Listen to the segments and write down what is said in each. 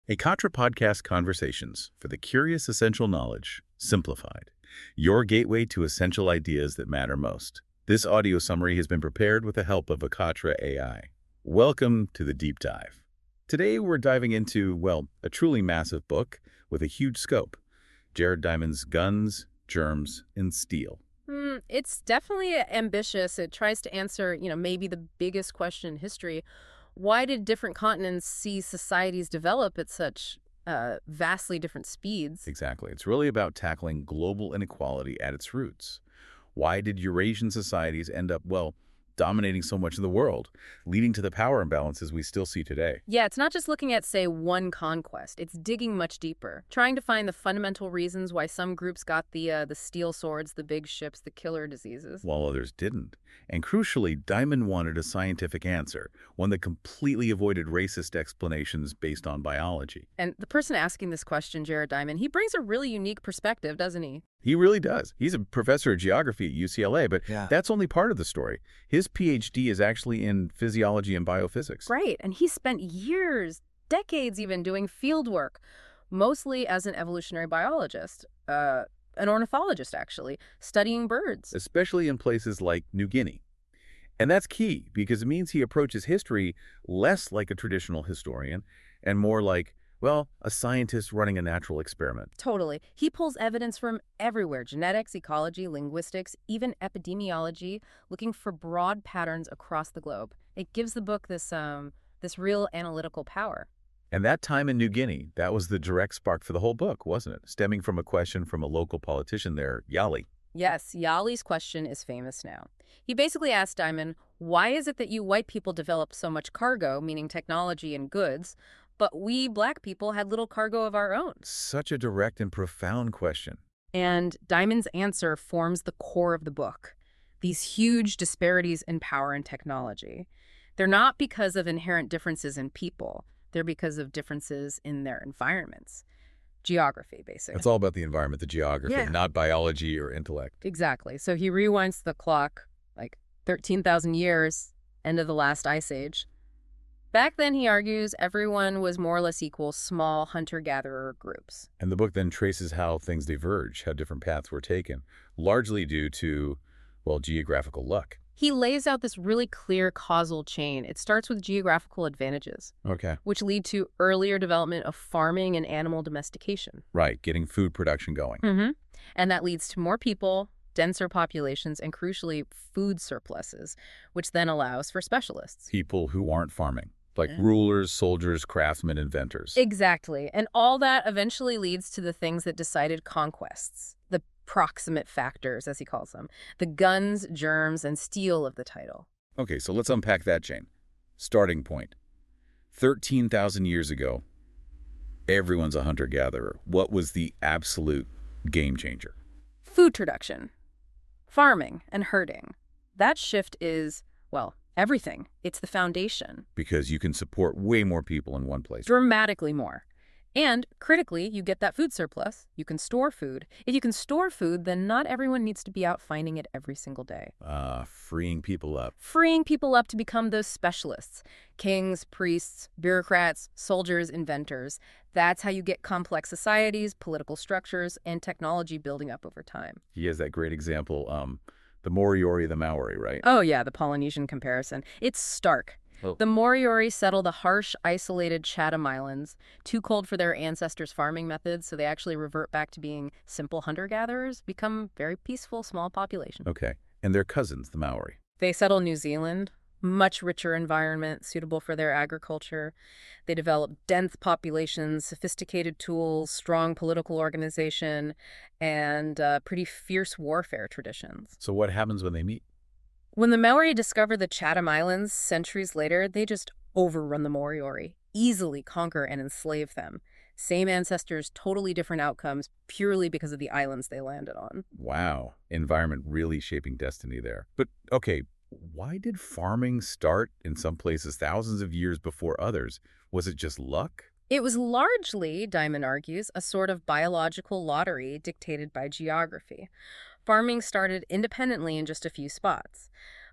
A Katra Podcast Conversations for the Curious Essential Knowledge, Simplified. Your gateway to essential ideas that matter most. This audio summary has been prepared with the help of Akatra AI. Welcome to the deep dive. Today we're diving into, well, a truly massive book with a huge scope. Jared Diamond's Guns, Germs, and Steel. It's definitely ambitious. It tries to answer, maybe the biggest question in history. Why did different continents see societies develop at such vastly different speeds? Exactly. It's really about tackling global inequality at its roots. Why did Eurasian societies end up, well, dominating so much of the world, leading to the power imbalances we still see today? Yeah, it's not just looking at, say, one conquest. It's digging much deeper, trying to find the fundamental reasons why some groups got the steel swords, the big ships, the killer diseases. While others didn't. And crucially, Diamond wanted a scientific answer, one that completely avoided racist explanations based on biology. And the person asking this question, Jared Diamond, he brings a really unique perspective, doesn't he? He really does. He's a professor of geography at UCLA, but that's only part of the story. His PhD is actually in physiology and biophysics. Right, and he spent years, decades even, doing field work, mostly as an evolutionary biologist, an ornithologist actually, studying birds. Especially in places like New Guinea. And that's key because it means he approaches history less like a traditional historian and more like, well, a scientist running a natural experiment. Totally. He pulls evidence from everywhere: genetics, ecology, linguistics, even epidemiology, looking for broad patterns across the globe. It gives the book this real analytical power. And that time in New Guinea, that was the direct spark for the whole book, wasn't it? Stemming from a question from a local politician there, Yali. Yes, Yali's question is famous now. He basically asked Diamond, why is it that you white people developed so much cargo, meaning technology and goods, but we black people had little cargo of our own? Such a direct and profound question. And Diamond's answer forms the core of the book. These huge disparities in power and technology. They're not because of inherent differences in people. They're because of differences in their environments. Geography, basically. It's all about the environment, the geography, not biology or intellect. Exactly. So he rewinds the clock like 13,000 years, end of the last ice age. Back then, he argues, everyone was more or less equal, small hunter-gatherer groups. And the book then traces how things diverge, how different paths were taken, largely due to, well, geographical luck. He lays out this really clear causal chain. It starts with geographical advantages, which lead to earlier development of farming and animal domestication. Right, getting food production going. And that leads to more people, denser populations, and crucially, food surpluses, which then allows for specialists. People who aren't farming, like rulers, soldiers, craftsmen, inventors. Exactly. And all that eventually leads to the things that decided conquests, the proximate factors, as he calls them, the guns, germs, and steel of the title. Okay, so let's unpack that chain. Starting point. 13,000 years ago, everyone's a hunter-gatherer. What was the absolute game changer? Food production, farming, and herding. That shift is, well, everything. It's the foundation. Because you can support way more people in one place. Dramatically more. And critically, you get that food surplus. You can store food. If you can store food, then not everyone needs to be out finding it every single day. Freeing people up. Freeing people up to become those specialists. Kings, priests, bureaucrats, soldiers, inventors. That's how you get complex societies, political structures, and technology building up over time. He has that great example, the Moriori, the Maori, right? Oh yeah, the Polynesian comparison. It's stark. The Moriori settle the harsh, isolated Chatham Islands, too cold for their ancestors' farming methods, so they actually revert back to being simple hunter-gatherers, become very peaceful, small population. Okay. And their cousins, the Maori. They settle New Zealand, much richer environment, suitable for their agriculture. They develop dense populations, sophisticated tools, strong political organization, and pretty fierce warfare traditions. So what happens when they meet? When the Maori discover the Chatham Islands centuries later, they just overrun the Moriori, easily conquer and enslave them. Same ancestors, totally different outcomes, purely because of the islands they landed on. Wow. Environment really shaping destiny there. But, okay, why did farming start in some places thousands of years before others? Was it just luck? It was largely, Diamond argues, a sort of biological lottery dictated by geography. Farming started independently in just a few spots.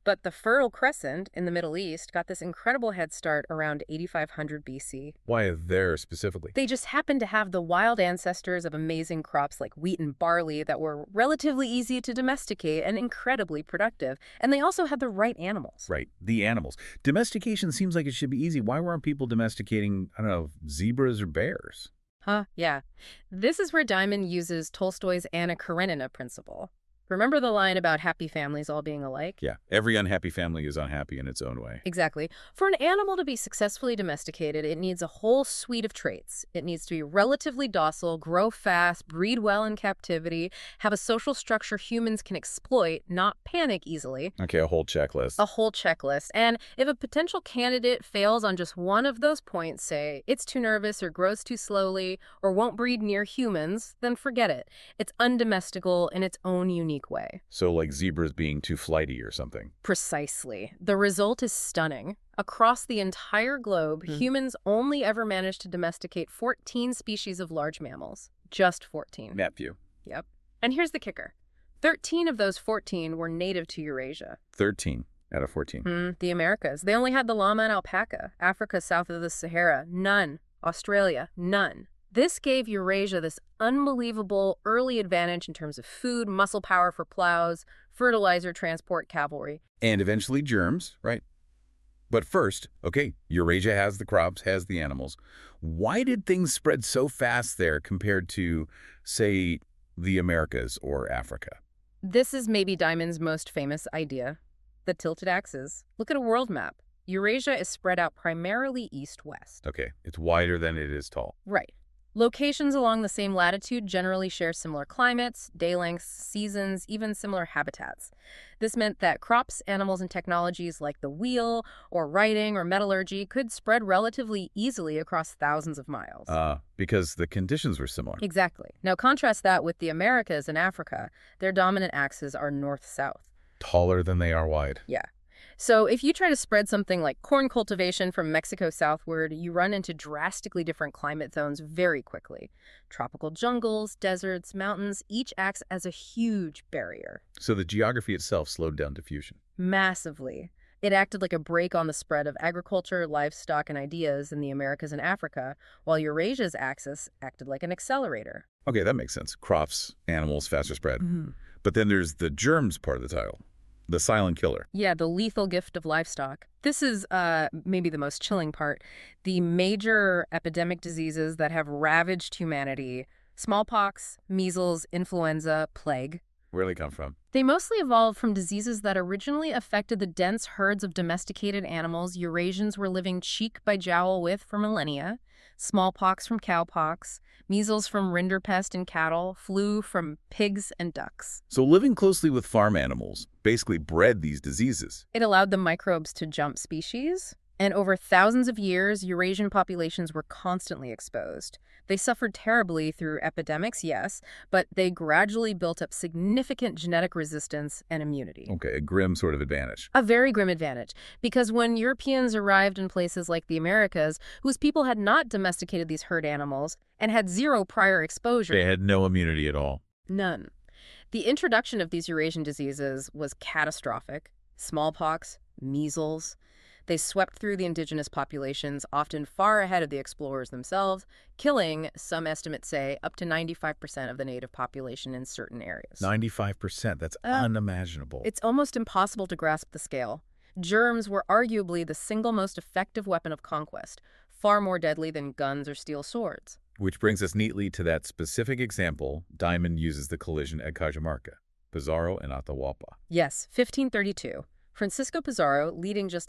But the Fertile Crescent in the Middle East got this incredible head start around 8500 BC. Why there specifically? They just happened to have the wild ancestors of amazing crops like wheat and barley that were relatively easy to domesticate and incredibly productive. And they also had the right animals. Right, the animals. Domestication seems like it should be easy. Why weren't people domesticating, I don't know, zebras or bears? Huh, yeah. This is where Diamond uses Tolstoy's Anna Karenina principle. Remember the line about happy families all being alike? Yeah, every unhappy family is unhappy in its own way. Exactly. For an animal to be successfully domesticated, it needs a whole suite of traits. It needs to be relatively docile, grow fast, breed well in captivity, have a social structure humans can exploit, not panic easily. Okay, a whole checklist. A whole checklist. And if a potential candidate fails on just one of those points, say it's too nervous or grows too slowly or won't breed near humans, then forget it. It's undomesticable in its own unique way. So like zebras being too flighty or something. Precisely. The result is stunning. Across the entire globe, humans only ever managed to domesticate 14 species of large mammals. Just 14. Map view. Yep. And here's the kicker. 13 of those 14 were native to Eurasia. 13 out of 14. The Americas. They only had the llama and alpaca. Africa south of the Sahara, none. Australia, none. This gave Eurasia this unbelievable early advantage in terms of food, muscle power for plows, fertilizer, transport, cavalry. And eventually germs, right? But first, okay, Eurasia has the crops, has the animals. Why did things spread so fast there compared to, say, the Americas or Africa? This is maybe Diamond's most famous idea, the tilted axis. Look at a world map. Eurasia is spread out primarily east-west. Okay, it's wider than it is tall. Right. Locations along the same latitude generally share similar climates, day lengths, seasons, even similar habitats. This meant that crops, animals, and technologies like the wheel, or writing, or metallurgy could spread relatively easily across thousands of miles. Because the conditions were similar. Exactly. Now contrast that with the Americas and Africa. Their dominant axes are north-south. Taller than they are wide. Yeah. So if you try to spread something like corn cultivation from Mexico southward, you run into drastically different climate zones very quickly. Tropical jungles, deserts, mountains, each acts as a huge barrier. So the geography itself slowed down diffusion. Massively. It acted like a brake on the spread of agriculture, livestock, and ideas in the Americas and Africa, while Eurasia's axis acted like an accelerator. Okay, that makes sense. Crops, animals, faster spread. But then there's the germs part of the title. The silent killer. Yeah, the lethal gift of livestock. This is maybe the most chilling part. The major epidemic diseases that have ravaged humanity, smallpox, measles, influenza, plague. Where do they come from? They mostly evolved from diseases that originally affected the dense herds of domesticated animals Eurasians were living cheek by jowl with for millennia. Smallpox from cowpox, measles from rinderpest in cattle, flu from pigs and ducks. So living closely with farm animals basically bred these diseases. It allowed the microbes to jump species, and over thousands of years, Eurasian populations were constantly exposed. They suffered terribly through epidemics, yes, but they gradually built up significant genetic resistance and immunity. Okay, a grim sort of advantage. A very grim advantage, because when Europeans arrived in places like the Americas, whose people had not domesticated these herd animals and had zero prior exposure. They had no immunity at all. None. The introduction of these Eurasian diseases was catastrophic. Smallpox, measles. They swept through the indigenous populations, often far ahead of the explorers themselves, killing, some estimates say, up to 95% of the native population in certain areas. 95%, that's unimaginable. It's almost impossible to grasp the scale. Germs were arguably the single most effective weapon of conquest, far more deadly than guns or steel swords. Which brings us neatly to that specific example Diamond uses the collision at Cajamarca, Pizarro and Atahualpa. Yes, 1532. Francisco Pizarro, leading just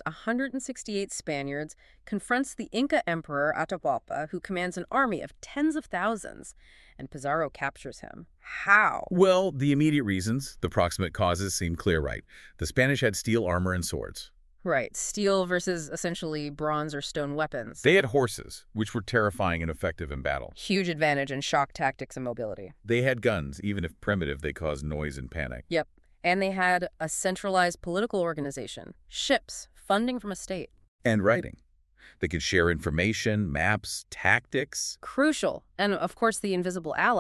168 Spaniards, confronts the Inca Emperor Atahualpa, who commands an army of tens of thousands, and Pizarro captures him. How? Well, the immediate reasons, the proximate causes seem clear, right? The Spanish had steel armor and swords. Right, steel versus essentially bronze or stone weapons. They had horses, which were terrifying and effective in battle. Huge advantage in shock tactics and mobility. They had guns, even if primitive, they caused noise and panic. Yep. And they had a centralized political organization, ships, funding from a state. And writing. They could share information, maps, tactics. Crucial. And of course, the invisible ally,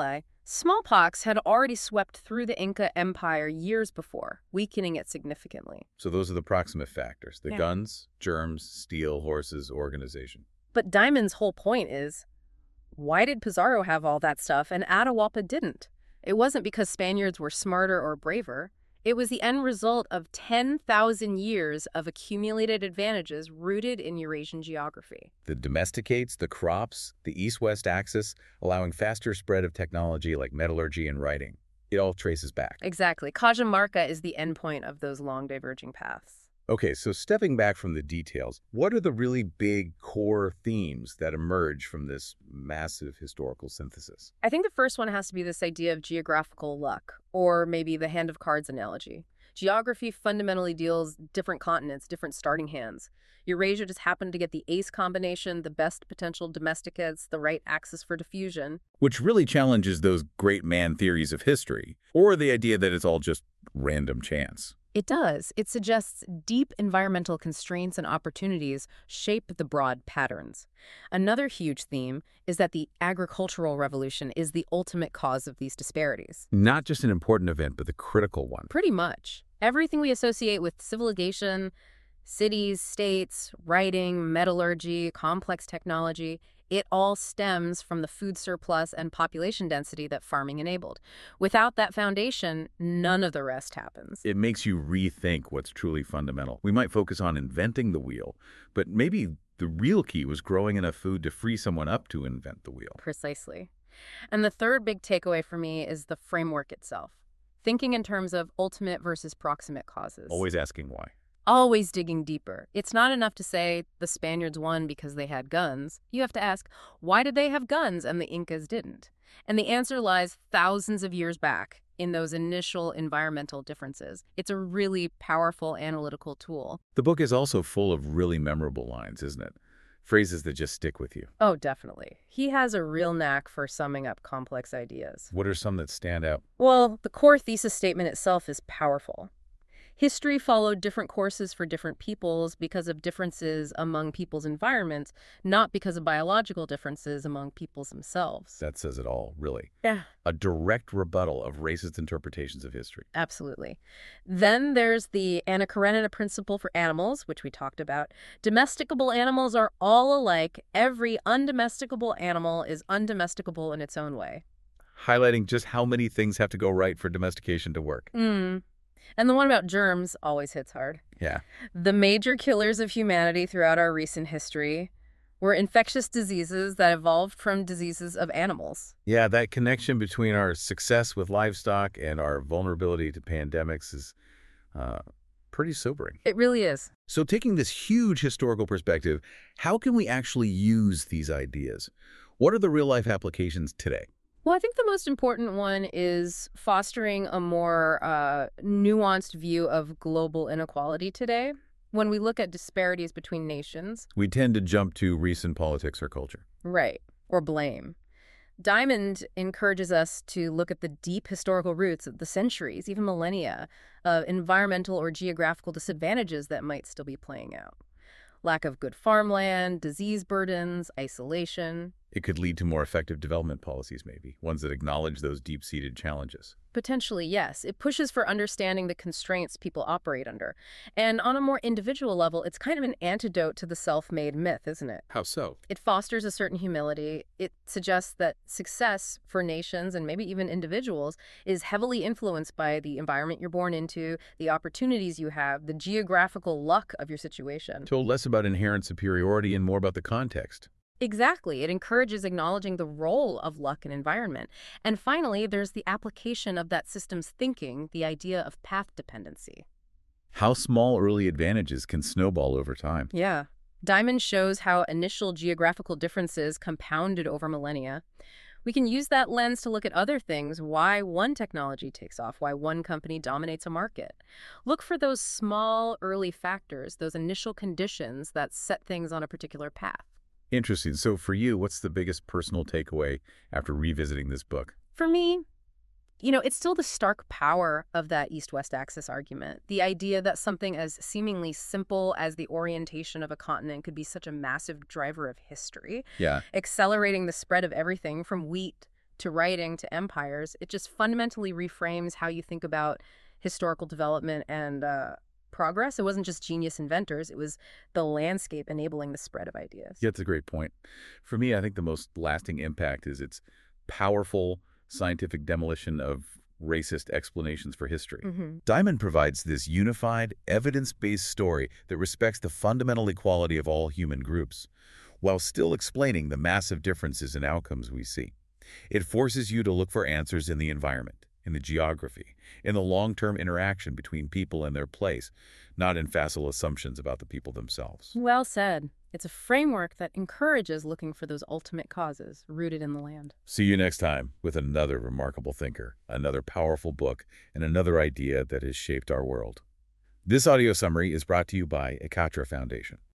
Smallpox had already swept through the Inca Empire years before, weakening it significantly. So those are the proximate factors: the Yeah. guns, germs, steel, horses, organization. But Diamond's whole point is, why did Pizarro have all that stuff and Atahualpa didn't? It wasn't because Spaniards were smarter or braver. It was the end result of 10,000 years of accumulated advantages rooted in Eurasian geography. The domesticates, the crops, the east-west axis, allowing faster spread of technology like metallurgy and writing. It all traces back. Exactly. Cajamarca is the endpoint of those long diverging paths. Okay, so stepping back from the details, what are the really big core themes that emerge from this massive historical synthesis? I think the first one has to be this idea of geographical luck, or maybe the hand of cards analogy. Geography fundamentally deals different continents, different starting hands. Eurasia just happened to get the ace combination, the best potential domesticates, the right axis for diffusion. Which really challenges those great man theories of history, or the idea that it's all just random chance. It does. It suggests deep environmental constraints and opportunities shape the broad patterns. Another huge theme is that the agricultural revolution is the ultimate cause of these disparities. Not just an important event, but the critical one. Pretty much. Everything we associate with civilization, cities, states, writing, metallurgy, complex technology, it all stems from the food surplus and population density that farming enabled. Without that foundation, none of the rest happens. It makes you rethink what's truly fundamental. We might focus on inventing the wheel, but maybe the real key was growing enough food to free someone up to invent the wheel. Precisely. And the third big takeaway for me is the framework itself. Thinking in terms of ultimate versus proximate causes. Always asking why. Always digging deeper. It's not enough to say the Spaniards won because they had guns. You have to ask, why did they have guns and the Incas didn't? And the answer lies thousands of years back in those initial environmental differences. It's a really powerful analytical tool. The book is also full of really memorable lines, isn't it? Phrases that just stick with you. Oh, definitely. He has a real knack for summing up complex ideas. What are some that stand out? Well, the core thesis statement itself is powerful. History followed different courses for different peoples because of differences among people's environments, not because of biological differences among peoples themselves. That says it all, really. Yeah. A direct rebuttal of racist interpretations of history. Absolutely. Then there's the Anna Karenina principle for animals, which we talked about. Domesticable animals are all alike. Every undomesticable animal is undomesticable in its own way. Highlighting just how many things have to go right for domestication to work. And the one about germs always hits hard. Yeah. The major killers of humanity throughout our recent history were infectious diseases that evolved from diseases of animals. Yeah, that connection between our success with livestock and our vulnerability to pandemics is pretty sobering. It really is. So taking this huge historical perspective, how can we actually use these ideas? What are the real-life applications today? Well, I think the most important one is fostering a more nuanced view of global inequality today. When we look at disparities between nations, We tend to jump to recent politics or culture. right, or blame. Diamond encourages us to look at the deep historical roots of the centuries, even millennia, of environmental or geographical disadvantages that might still be playing out. Lack of good farmland, disease burdens, isolation. It could lead to more effective development policies, maybe, ones that acknowledge those deep-seated challenges. Potentially, yes. It pushes for understanding the constraints people operate under. And on a more individual level, it's kind of an antidote to the self-made myth, isn't it? How so? It fosters a certain humility. It suggests that success for nations and maybe even individuals is heavily influenced by the environment you're born into, the opportunities you have, the geographical luck of your situation. Told less about inherent superiority and more about the context. Exactly. It encourages acknowledging the role of luck and environment. And finally, there's the application of that system's thinking, the idea of path dependency. How small early advantages can snowball over time. Yeah. Diamond shows how initial geographical differences compounded over millennia. We can use that lens to look at other things, why one technology takes off, why one company dominates a market. Look for those small early factors, those initial conditions that set things on a particular path. Interesting. So for you, what's the biggest personal takeaway after revisiting this book? For me, it's still the stark power of that East-West axis argument. The idea that something as seemingly simple as the orientation of a continent could be such a massive driver of history, Yeah. accelerating the spread of everything from wheat to writing to empires, it just fundamentally reframes how you think about historical development and progress. It wasn't just genius inventors, it was the landscape enabling the spread of ideas. Yeah, that's a great point. For me, I think the most lasting impact is its powerful scientific demolition of racist explanations for history. Diamond provides this unified, evidence-based story that respects the fundamental equality of all human groups, while still explaining the massive differences in outcomes we see. It forces you to look for answers in the environment, in the geography, in the long-term interaction between people and their place, not in facile assumptions about the people themselves. Well said. It's a framework that encourages looking for those ultimate causes rooted in the land. See you next time with another remarkable thinker, another powerful book, and another idea that has shaped our world. This audio summary is brought to you by Ekatra Foundation.